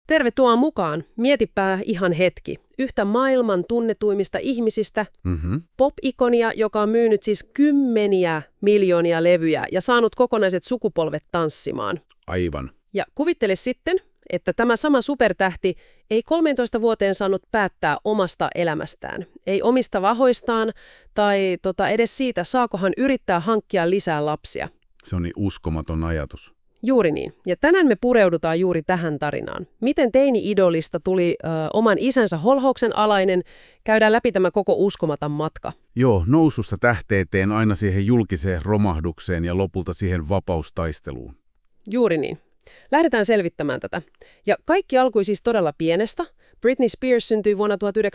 Tervetuloa mukaan. Mietipä ihan hetki. Yhtä maailman tunnetuimmista ihmisistä, pop-ikonia, joka on myynyt siis kymmeniä miljoonia levyjä ja saanut kokonaiset sukupolvet tanssimaan. Aivan. Ja kuvittele sitten, että tämä sama supertähti ei 13 vuoteen saanut päättää omasta elämästään, ei omista vahoistaan tai edes siitä, saako hän yrittää hankkia lisää lapsia. Se on niin uskomaton ajatus. Juuri niin. Ja tänään me pureudutaan juuri tähän tarinaan. Miten teini-idolista tuli oman isänsä holhouksen alainen, käydään läpi tämä koko uskomaton matka. Joo, noususta tähteyteen aina siihen julkiseen romahdukseen ja lopulta siihen vapaustaisteluun. Juuri niin. Lähdetään selvittämään tätä. Ja kaikki alkoi siis todella pienestä. Britney Spears syntyi vuonna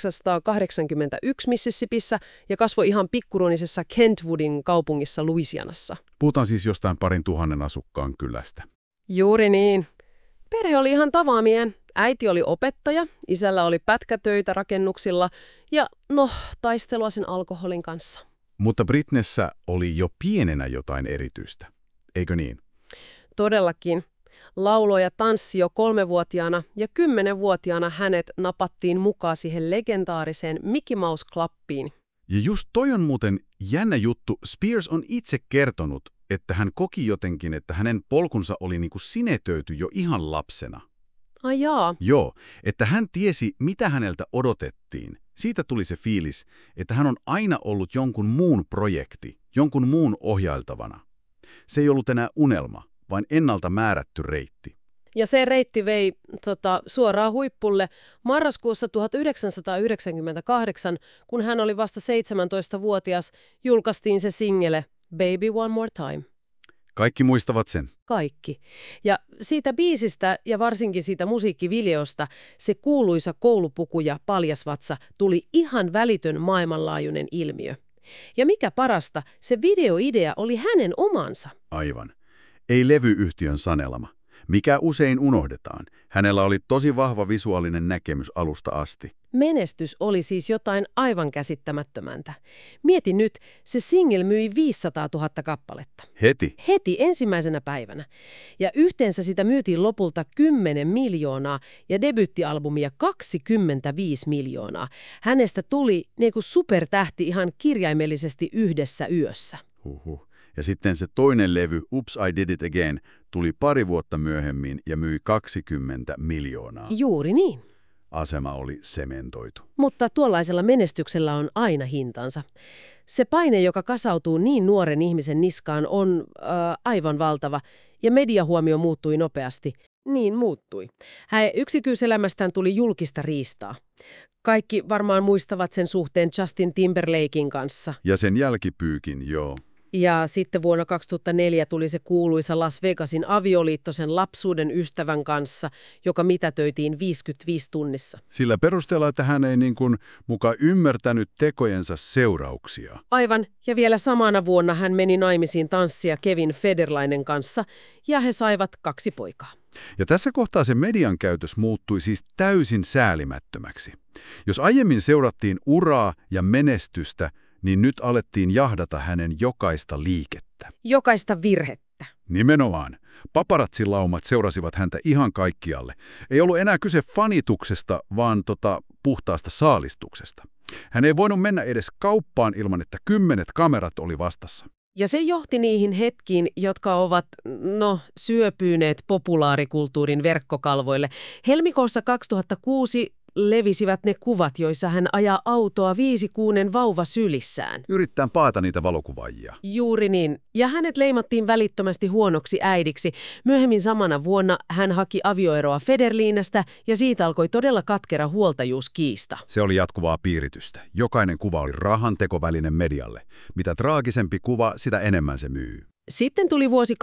1981 Mississippissä ja kasvoi ihan pikkuruonisessa Kentwoodin kaupungissa Louisianassa. Puhutaan siis jostain 2,000 asukkaan kylästä. Juuri niin. Perhe oli ihan tavaamien. Äiti oli opettaja, isällä oli pätkätöitä rakennuksilla ja taistelua sen alkoholin kanssa. Mutta Britneyssä oli jo pienenä jotain erityistä, eikö niin? Todellakin. Lauloi ja tanssi jo 3-vuotiaana ja 10-vuotiaana hänet napattiin mukaan siihen legendaariseen Mickey Mouse-klappiin. Ja just toi on muuten jännä juttu. Spears on itse kertonut, että hän koki jotenkin, että hänen polkunsa oli niin kuin sinetöity jo ihan lapsena. Ai jaa. Joo, että hän tiesi, mitä häneltä odotettiin. Siitä tuli se fiilis, että hän on aina ollut jonkun muun projekti, jonkun muun ohjailtavana. Se ei ollut enää unelma, vaan ennalta määrätty reitti. Ja se reitti vei suoraan huippulle marraskuussa 1998, kun hän oli vasta 17-vuotias, julkaistiin se single Baby One More Time. Kaikki muistavat sen. Kaikki. Ja siitä biisistä ja varsinkin siitä musiikkivideosta se kuuluisa koulupuku ja paljasvatsa tuli ihan välitön maailmanlaajuinen ilmiö. Ja mikä parasta, se videoidea oli hänen omansa. Aivan. Ei levyyhtiön sanelma. Mikä usein unohdetaan. Hänellä oli tosi vahva visuaalinen näkemys alusta asti. Menestys oli siis jotain aivan käsittämättömäntä. Mieti nyt, se single myi 500 000 kappaletta. Heti? Heti ensimmäisenä päivänä. Ja yhteensä sitä myytiin lopulta 10 miljoonaa ja debuuttialbumia 25 miljoonaa. Hänestä tuli niinku supertähti ihan kirjaimellisesti yhdessä yössä. Huhhuh. Ja sitten se toinen levy, Oops, I Did It Again, tuli 2 vuotta myöhemmin ja myi 20 miljoonaa. Juuri niin. Asema oli sementoitu. Mutta tuollaisella menestyksellä on aina hintansa. Se paine, joka kasautuu niin nuoren ihmisen niskaan, on aivan valtava, ja mediahuomio muuttui nopeasti. Niin muuttui. Hänen yksityiselämästään tuli julkista riistaa. Kaikki varmaan muistavat sen suhteen Justin Timberlaken kanssa. Ja sen jälkipyykin, joo. Ja sitten vuonna 2004 tuli se kuuluisa Las Vegasin avioliitto sen lapsuuden ystävän kanssa, joka mitätöitiin 55 tunnissa. Sillä perusteella, että hän ei muka ymmärtänyt tekojensa seurauksia. Aivan, ja vielä samana vuonna hän meni naimisiin tanssia Kevin Federlainen kanssa, ja he saivat 2 poikaa. Ja tässä kohtaa se median käytös muuttui siis täysin säälimättömäksi. Jos aiemmin seurattiin uraa ja menestystä, niin nyt alettiin jahdata hänen jokaista liikettä. Jokaista virhettä. Nimenomaan. Paparazzilaumat seurasivat häntä ihan kaikkialle. Ei ollut enää kyse fanituksesta, vaan puhtaasta saalistuksesta. Hän ei voinut mennä edes kauppaan ilman, että 10 kamerat oli vastassa. Ja se johti niihin hetkiin, jotka ovat, syöpyneet populaarikulttuurin verkkokalvoille. Helmikuussa 2006 levisivät ne kuvat, joissa hän ajaa autoa 5-kuunen vauva sylissään. Yrittää paata niitä valokuvaajia. Juuri niin. Ja hänet leimattiin välittömästi huonoksi äidiksi. Myöhemmin samana vuonna hän haki avioeroa Federlinästä ja siitä alkoi todella katkera huoltajuuskiista. Se oli jatkuvaa piiritystä. Jokainen kuva oli rahantekoväline medialle. Mitä traagisempi kuva, sitä enemmän se myy. Sitten tuli vuosi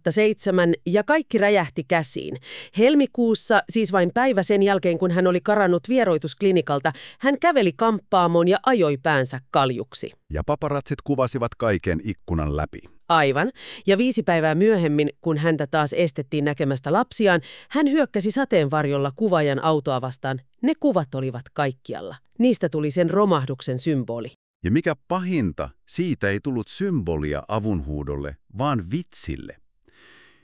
2007 ja kaikki räjähti käsiin. Helmikuussa, siis vain päivä sen jälkeen, kun hän oli karannut vieroitusklinikalta, hän käveli kamppaamon ja ajoi päänsä kaljuksi. Ja paparazzit kuvasivat kaiken ikkunan läpi. Aivan. Ja 5 päivää myöhemmin, kun häntä taas estettiin näkemästä lapsiaan, hän hyökkäsi sateenvarjolla kuvaajan autoa vastaan. Ne kuvat olivat kaikkialla. Niistä tuli sen romahduksen symboli. Ja mikä pahinta, siitä ei tullut symbolia avunhuudolle, vaan vitsille.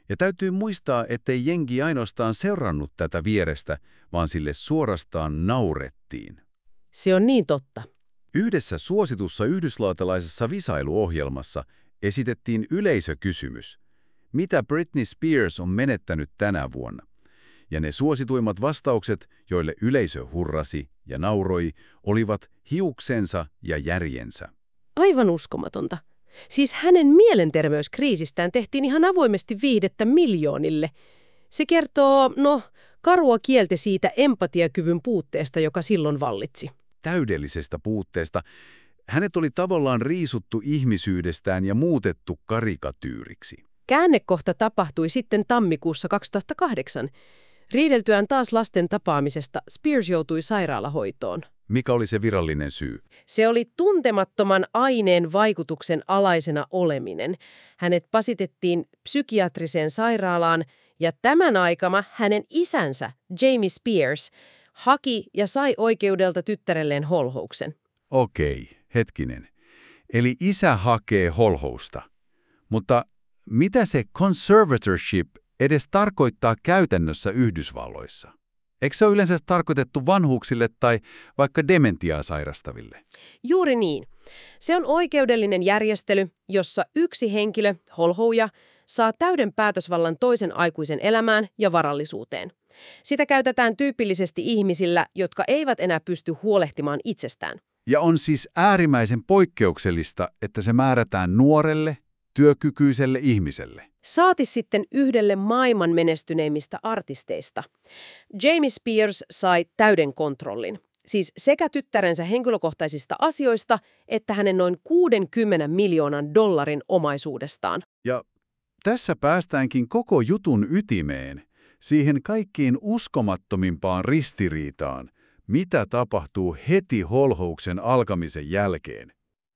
Ja täytyy muistaa, ettei jengi ainoastaan seurannut tätä vierestä, vaan sille suorastaan naurettiin. Se on niin totta. Yhdessä suositussa yhdysvaltalaisessa visailuohjelmassa esitettiin yleisökysymys, mitä Britney Spears on menettänyt tänä vuonna. Ja ne suosituimmat vastaukset, joille yleisö hurrasi ja nauroi, olivat hiuksensa ja järjensä. Aivan uskomatonta. Siis hänen mielenterveyskriisistään tehtiin ihan avoimesti viihdettä miljoonille. Se kertoo, karua kieltä siitä empatiakyvyn puutteesta, joka silloin vallitsi. Täydellisestä puutteesta. Hänet oli tavallaan riisuttu ihmisyydestään ja muutettu karikatyyriksi. Käännekohta tapahtui sitten tammikuussa 2008. Riideltyään taas lasten tapaamisesta Spears joutui sairaalahoitoon. Mikä oli se virallinen syy? Se oli tuntemattoman aineen vaikutuksen alaisena oleminen. Hänet pasitettiin psykiatriseen sairaalaan ja tämän aikana hänen isänsä, Jamie Spears, haki ja sai oikeudelta tyttärelleen holhouksen. Okei, hetkinen. Eli isä hakee holhousta. Mutta mitä se conservatorship edes tarkoittaa käytännössä Yhdysvalloissa? Eikö se ole yleensä tarkoitettu vanhuksille tai vaikka dementiaa sairastaville? Juuri niin. Se on oikeudellinen järjestely, jossa yksi henkilö, holhouja, saa täyden päätösvallan toisen aikuisen elämään ja varallisuuteen. Sitä käytetään tyypillisesti ihmisillä, jotka eivät enää pysty huolehtimaan itsestään. Ja on siis äärimmäisen poikkeuksellista, että se määrätään nuorelle, työkykyiselle ihmiselle. Saati sitten yhdelle maailman menestyneimmistä artisteista. Jamie Spears sai täyden kontrollin. Siis sekä tyttärensä henkilökohtaisista asioista, että hänen noin 60 miljoonan dollarin omaisuudestaan. Ja tässä päästäänkin koko jutun ytimeen, siihen kaikkiin uskomattomimpaan ristiriitaan, mitä tapahtuu heti holhouksen alkamisen jälkeen.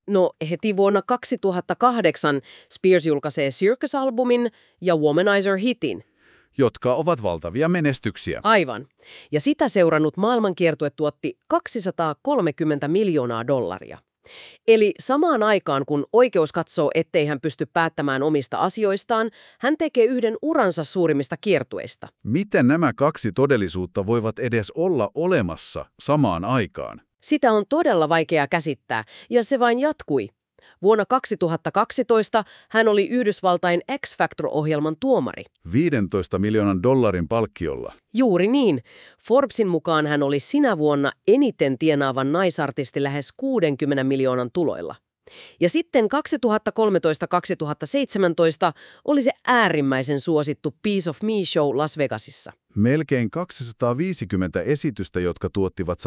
Heti vuonna 2008 Spears julkaisee Circus-albumin ja Womanizer-hitin. Jotka ovat valtavia menestyksiä. Aivan. Ja sitä seurannut maailmankiertue tuotti $230 miljoonaa. Eli samaan aikaan, kun oikeus katsoo, ettei hän pysty päättämään omista asioistaan, hän tekee yhden uransa suurimmista kiertueista. Miten nämä kaksi todellisuutta voivat edes olla olemassa samaan aikaan? Sitä on todella vaikea käsittää, ja se vain jatkui. Vuonna 2012 hän oli Yhdysvaltain X Factor-ohjelman tuomari. 15 miljoonan dollarin palkkiolla. Juuri niin. Forbesin mukaan hän oli sinä vuonna eniten tienaavan naisartisti lähes 60 miljoonan tuloilla. Ja sitten 2013-2017 oli se äärimmäisen suosittu Piece of Me Show Las Vegasissa. Melkein 250 esitystä, jotka tuottivat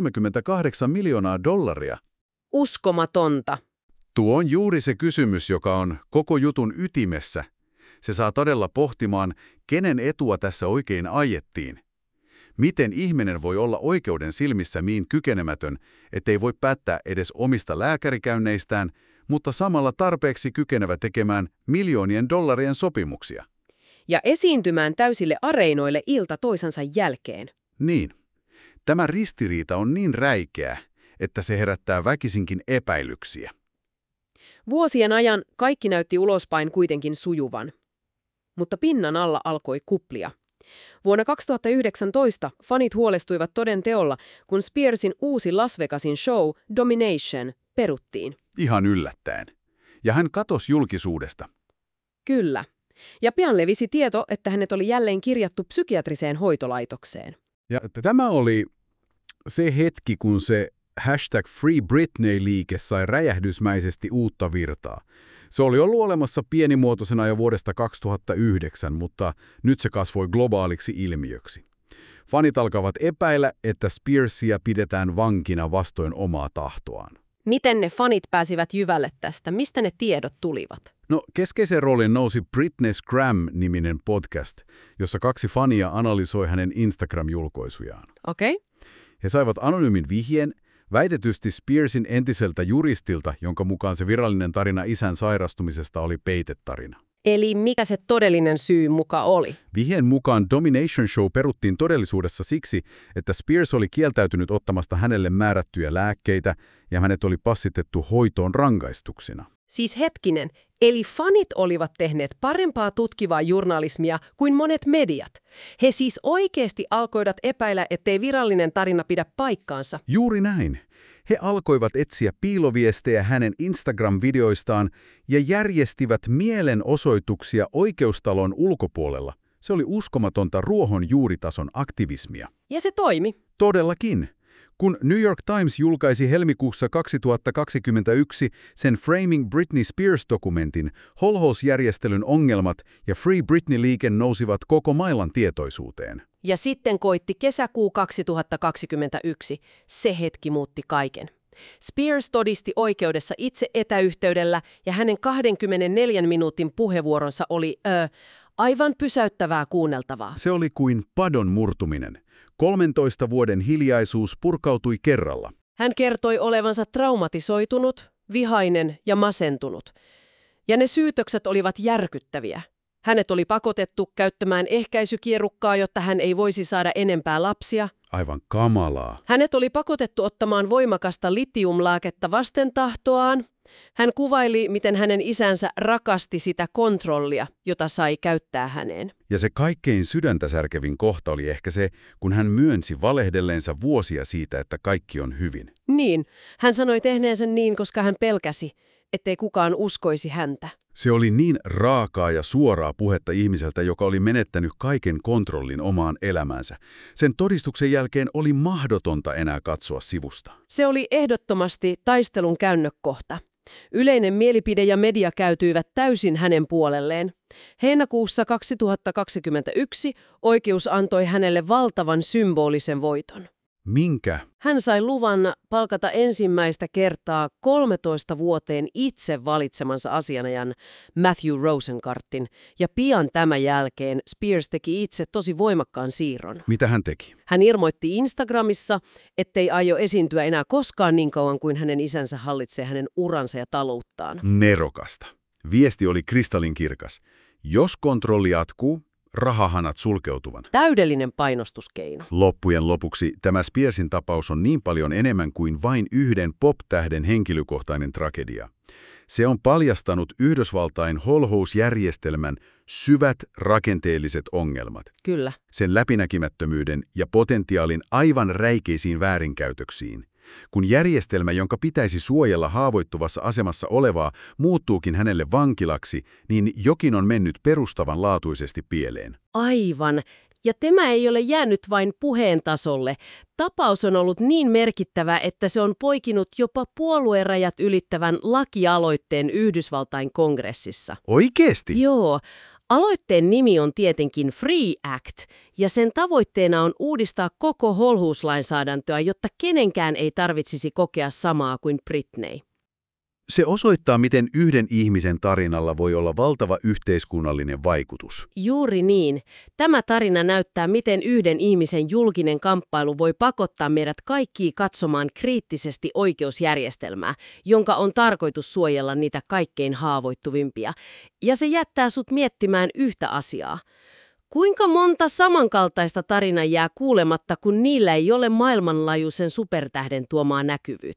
138 miljoonaa dollaria. Uskomatonta. Tuo on juuri se kysymys, joka on koko jutun ytimessä. Se saa todella pohtimaan, kenen etua tässä oikein ajettiin. Miten ihminen voi olla oikeuden silmissä niin kykenemätön, ettei voi päättää edes omista lääkärikäynneistään, mutta samalla tarpeeksi kykenevä tekemään miljoonien dollarien sopimuksia. Ja esiintymään täysille areenoille ilta toisensa jälkeen. Niin. Tämä ristiriita on niin räikeä, että se herättää väkisinkin epäilyksiä. Vuosien ajan kaikki näytti ulospäin kuitenkin sujuvan. Mutta pinnan alla alkoi kuplia. Vuonna 2019 fanit huolestuivat toden teolla, kun Spearsin uusi Las Vegasin show Domination peruttiin. Ihan yllättäen. Ja hän katosi julkisuudesta. Kyllä. Ja pian levisi tieto, että hänet oli jälleen kirjattu psykiatriseen hoitolaitokseen. Ja tämä oli se hetki, kun se #FreeBritney-liike sai räjähdysmäisesti uutta virtaa. Se oli ollut olemassa pienimuotoisena jo vuodesta 2009, mutta nyt se kasvoi globaaliksi ilmiöksi. Fanit alkavat epäillä, että Spearsia pidetään vankina vastoin omaa tahtoaan. Miten ne fanit pääsivät jyvälle tästä? Mistä ne tiedot tulivat? Keskeisen roolin nousi Britney's Gram-niminen podcast, jossa kaksi fania analysoi hänen Instagram-julkaisujaan. Okei. He saivat anonyymin vihjeen, väitetysti Spearsin entiseltä juristilta, jonka mukaan se virallinen tarina isän sairastumisesta oli peitetarina. Eli mikä se todellinen syy muka oli? Vihjeen mukaan Domination Show peruttiin todellisuudessa siksi, että Spears oli kieltäytynyt ottamasta hänelle määrättyjä lääkkeitä ja hänet oli passitettu hoitoon rangaistuksina. Siis hetkinen, eli fanit olivat tehneet parempaa tutkivaa journalismia kuin monet mediat. He siis oikeasti alkoivat epäillä, ettei virallinen tarina pidä paikkaansa. Juuri näin. He alkoivat etsiä piiloviestejä hänen Instagram-videoistaan ja järjestivät mielenosoituksia oikeustalon ulkopuolella. Se oli uskomatonta ruohonjuuritason aktivismia. Ja se toimi. Todellakin. Kun New York Times julkaisi helmikuussa 2021 sen Framing Britney Spears-dokumentin, holhousjärjestelyn ongelmat ja Free Britney-liike nousivat koko maailman tietoisuuteen. Ja sitten koitti kesäkuu 2021. Se hetki muutti kaiken. Spears todisti oikeudessa itse etäyhteydellä ja hänen 24 minuutin puheenvuoronsa oli aivan pysäyttävää kuunneltavaa. Se oli kuin padon murtuminen. 13 vuoden hiljaisuus purkautui kerralla. Hän kertoi olevansa traumatisoitunut, vihainen ja masentunut. Ja ne syytökset olivat järkyttäviä. Hänet oli pakotettu käyttämään ehkäisykierukkaa, jotta hän ei voisi saada enempää lapsia. Aivan kamalaa. Hänet oli pakotettu ottamaan voimakasta litiumlääkettä vasten tahtoaan. Hän kuvaili, miten hänen isänsä rakasti sitä kontrollia, jota sai käyttää häneen. Ja se kaikkein sydäntä särkevin kohta oli ehkä se, kun hän myönsi valehdelleensa vuosia siitä, että kaikki on hyvin. Niin, hän sanoi tehneensä niin, koska hän pelkäsi, ettei kukaan uskoisi häntä. Se oli niin raakaa ja suoraa puhetta ihmiseltä, joka oli menettänyt kaiken kontrollin omaan elämäänsä. Sen todistuksen jälkeen oli mahdotonta enää katsoa sivusta. Se oli ehdottomasti taistelun käynnökohta. Yleinen mielipide ja media käytyivät täysin hänen puolelleen. Heinäkuussa 2021 oikeus antoi hänelle valtavan symbolisen voiton. Minkä? Hän sai luvan palkata ensimmäistä kertaa 13 vuoteen itse valitsemansa asianajan Matthew Rosenkartin, ja pian tämän jälkeen Spears teki itse tosi voimakkaan siirron. Mitä hän teki? Hän ilmoitti Instagramissa, ettei aio esiintyä enää koskaan niin kauan kuin hänen isänsä hallitsee hänen uransa ja talouttaan. Nerokasta. Viesti oli kristallinkirkas. Jos kontrolli jatkuu, rahahanat sulkeutuvan. Täydellinen painostuskeino. Loppujen lopuksi tämä Spearsin tapaus on niin paljon enemmän kuin vain yhden pop-tähden henkilökohtainen tragedia. Se on paljastanut Yhdysvaltain holhousjärjestelmän syvät rakenteelliset ongelmat. Kyllä. Sen läpinäkymättömyyden ja potentiaalin aivan räikeisiin väärinkäytöksiin. Kun järjestelmä, jonka pitäisi suojella haavoittuvassa asemassa olevaa, muuttuukin hänelle vankilaksi, niin jokin on mennyt perustavanlaatuisesti pieleen. Aivan. Ja tämä ei ole jäänyt vain puheen tasolle. Tapaus on ollut niin merkittävä, että se on poikinut jopa puoluerajat ylittävän lakialoitteen Yhdysvaltain kongressissa. Oikeesti? Joo. Aloitteen nimi on tietenkin Free Act, ja sen tavoitteena on uudistaa koko holhouslainsäädäntöä, jotta kenenkään ei tarvitsisi kokea samaa kuin Britney. Se osoittaa, miten yhden ihmisen tarinalla voi olla valtava yhteiskunnallinen vaikutus. Juuri niin. Tämä tarina näyttää, miten yhden ihmisen julkinen kamppailu voi pakottaa meidät kaikki katsomaan kriittisesti oikeusjärjestelmää, jonka on tarkoitus suojella niitä kaikkein haavoittuvimpia. Ja se jättää sut miettimään yhtä asiaa. Kuinka monta samankaltaista tarinaa jää kuulematta, kun niillä ei ole maailmanlaajuisen supertähden tuomaa näkyvyyttä?